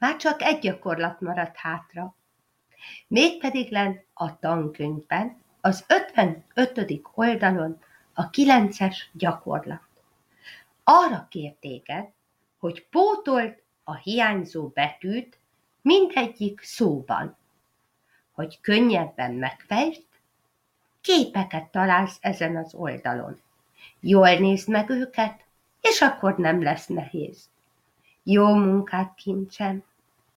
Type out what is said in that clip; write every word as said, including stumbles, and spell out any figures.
Már csak egy gyakorlat maradt hátra. Mégpedig len a tankönyvben, az ötvenötödik oldalon a kilences gyakorlat. Arra kér téged, hogy pótold a hiányzó betűt mindegyik szóban. Hogy könnyebben megfejtsd, képeket találsz ezen az oldalon. Jól nézd meg őket, és akkor nem lesz nehéz. Jó munkát, kincsem!